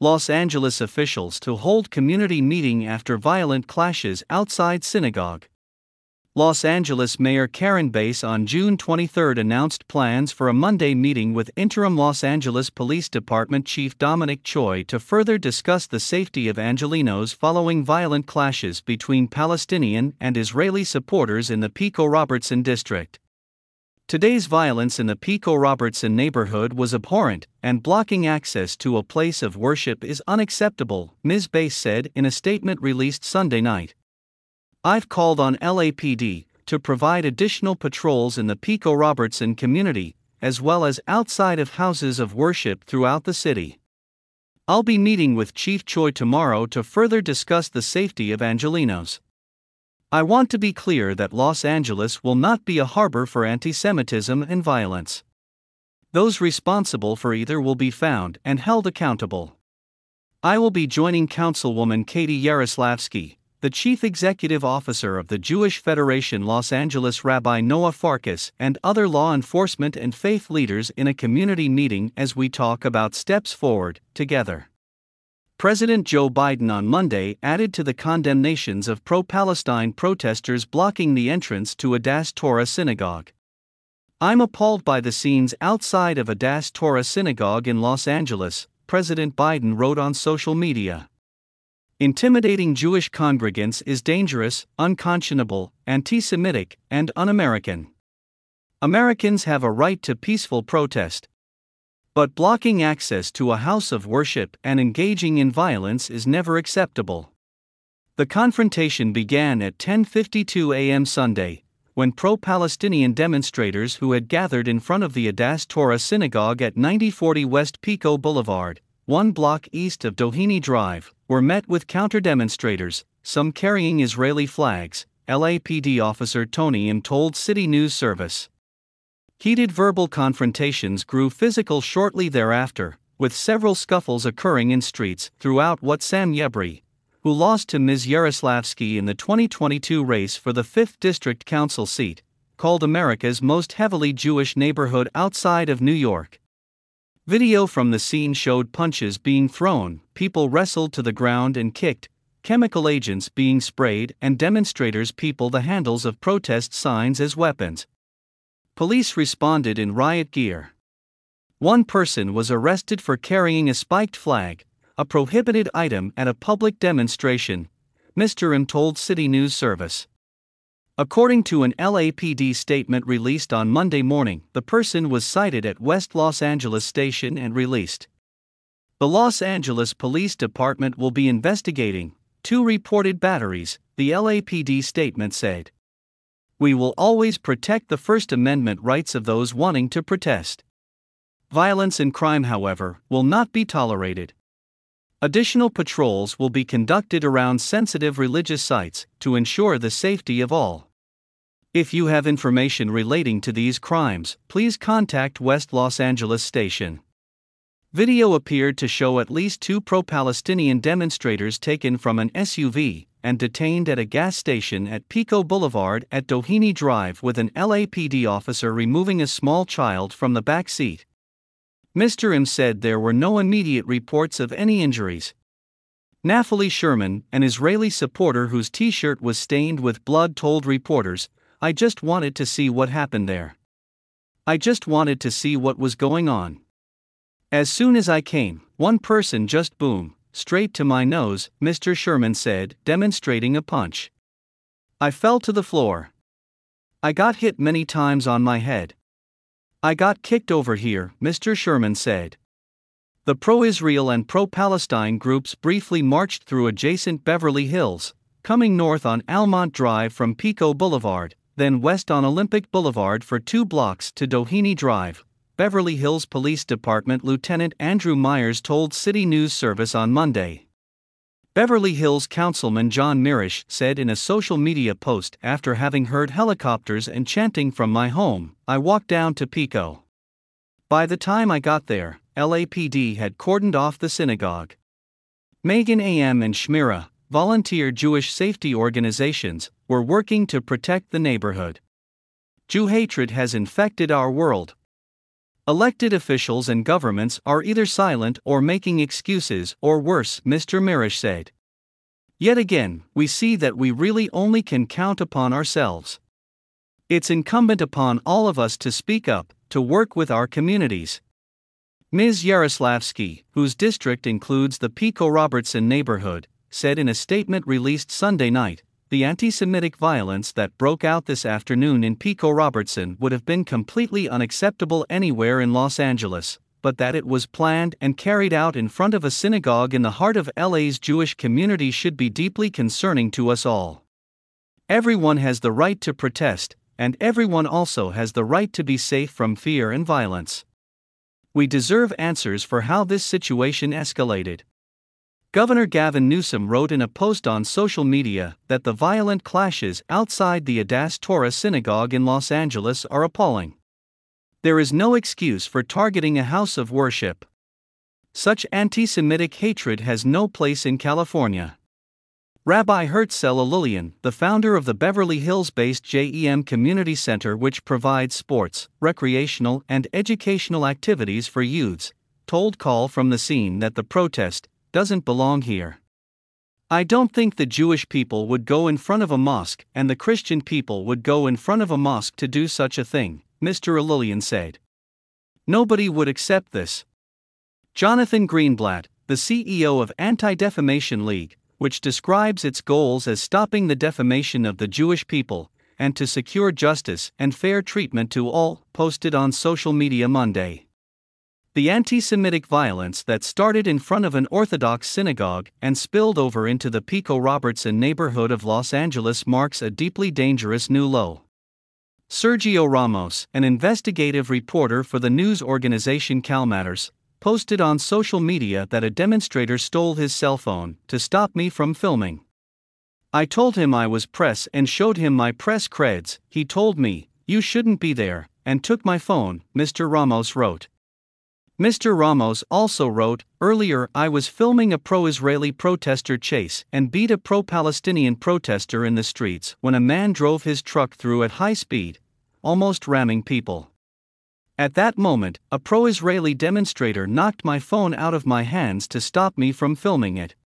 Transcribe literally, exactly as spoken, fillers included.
Los Angeles officials to hold community meeting after violent clashes outside synagogue. Los Angeles Mayor Karen Bass on June twenty-third announced plans for a Monday meeting with interim Los Angeles Police Department Chief Dominic Choi to further discuss the safety of Angelenos following violent clashes between Palestinian and Israeli supporters in the Pico-Robertson district. Today's violence in the Pico-Robertson neighborhood was abhorrent, and blocking access to a place of worship is unacceptable, Miz Bass said in a statement released Sunday night. I've called on L A P D to provide additional patrols in the Pico-Robertson community, as well as outside of houses of worship throughout the city. I'll be meeting with Chief Choi tomorrow to further discuss the safety of Angelenos. I want to be clear that Los Angeles will not be a harbor for anti-Semitism and violence. Those responsible for either will be found and held accountable. I will be joining Councilwoman Katie Yaroslavsky, the Chief Executive Officer of the Jewish Federation Los Angeles Rabbi Noah Farkas, and other law enforcement and faith leaders in a community meeting as we talk about steps forward, together. President Joe Biden on Monday added to the condemnations of pro-Palestine protesters blocking the entrance to Adass Torah Synagogue. I'm appalled by the scenes outside of Adass Torah Synagogue in Los Angeles, President Biden wrote on social media. Intimidating Jewish congregants is dangerous, unconscionable, anti-Semitic, and un-American. Americans have a right to peaceful protest. But blocking access to a house of worship and engaging in violence is never acceptable. The confrontation began at ten fifty-two a m Sunday, when pro-Palestinian demonstrators who had gathered in front of the Adass Torah Synagogue at ninety forty West Pico Boulevard, one block east of Doheny Drive, were met with counter-demonstrators, some carrying Israeli flags, L A P D officer Tony Im told City News Service. Heated verbal confrontations grew physical shortly thereafter, with several scuffles occurring in streets throughout what Sam Yebri, who lost to Miz Yaroslavsky in the twenty twenty-two race for the fifth District Council seat, called America's most heavily Jewish neighborhood outside of New York. Video from the scene showed punches being thrown, people wrestled to the ground and kicked, chemical agents being sprayed, and demonstrators people the handles of protest signs as weapons. Police responded in riot gear. One person was arrested for carrying a spiked flag, a prohibited item at a public demonstration, Mister Im told City News Service. According to an L A P D statement released on Monday morning, the person was cited at West Los Angeles Station and released. The Los Angeles Police Department will be investigating two reported batteries, the L A P D statement said. We will always protect the First Amendment rights of those wanting to protest. Violence and crime, however, will not be tolerated. Additional patrols will be conducted around sensitive religious sites to ensure the safety of all. If you have information relating to these crimes, please contact West Los Angeles Station. Video appeared to show at least two pro-Palestinian demonstrators taken from an S U V and detained at a gas station at Pico Boulevard at Doheny Drive, with an L A P D officer removing a small child from the back seat. Mister Im said there were no immediate reports of any injuries. Naftali Sherman, an Israeli supporter whose t-shirt was stained with blood, told reporters, "I just wanted to see what happened there. I just wanted to see what was going on. As soon as I came, one person just boom, straight to my nose," Mister Sherman said, demonstrating a punch. "I fell to the floor. I got hit many times on my head. I got kicked over here," Mister Sherman said. The pro-Israel and pro-Palestine groups briefly marched through adjacent Beverly Hills, coming north on Almont Drive from Pico Boulevard, then west on Olympic Boulevard for two blocks to Doheny Drive, Beverly Hills Police Department Lieutenant Andrew Myers told City News Service on Monday. Beverly Hills Councilman John Mirisch said in a social media post, "After having heard helicopters and chanting from my home, I walked down to Pico. By the time I got there, L A P D had cordoned off the synagogue." Magen A M and Shmira, volunteer Jewish safety organizations, were working to protect the neighborhood. "Jew hatred has infected our world. Elected officials and governments are either silent or making excuses, or worse, Mister Mirisch said. Yet again, we see that we really only can count upon ourselves. It's incumbent upon all of us to speak up, to work with our communities. Miz Yaroslavsky, whose district includes the Pico Robertson neighborhood, said in a statement released Sunday night, the anti-Semitic violence that broke out this afternoon in Pico Robertson would have been completely unacceptable anywhere in Los Angeles, but that it was planned and carried out in front of a synagogue in the heart of L A's Jewish community should be deeply concerning to us all. Everyone has the right to protest, and everyone also has the right to be safe from fear and violence. We deserve answers for how this situation escalated. Governor Gavin Newsom wrote in a post on social media that the violent clashes outside the Adass Torah synagogue in Los Angeles are appalling. There is no excuse for targeting a house of worship. Such anti-Semitic hatred has no place in California. Rabbi Herzl Alulian, the founder of the Beverly Hills-based J E M Community Center, which provides sports, recreational, and educational activities for youths, told Call from the Scene that the protest doesn't belong here. I don't think the Jewish people would go in front of a mosque and the Christian people would go in front of a mosque to do such a thing, Mister Alulian said. Nobody would accept this. Jonathan Greenblatt, the C E O of Anti-Defamation League, which describes its goals as stopping the defamation of the Jewish people and to secure justice and fair treatment to all, posted on social media Monday. The anti-Semitic violence that started in front of an Orthodox synagogue and spilled over into the Pico Robertson neighborhood of Los Angeles marks a deeply dangerous new low. Sergio Ramos, an investigative reporter for the news organization CalMatters, posted on social media that a demonstrator stole his cell phone to stop me from filming. I told him I was press and showed him my press creds. He told me, "You shouldn't be there," and took my phone, Mister Ramos wrote. Mister Ramos also wrote, "Earlier I was filming a pro-Israeli protester chase and beat a pro-Palestinian protester in the streets when a man drove his truck through at high speed, almost ramming people. At that moment, a pro-Israeli demonstrator knocked my phone out of my hands to stop me from filming it.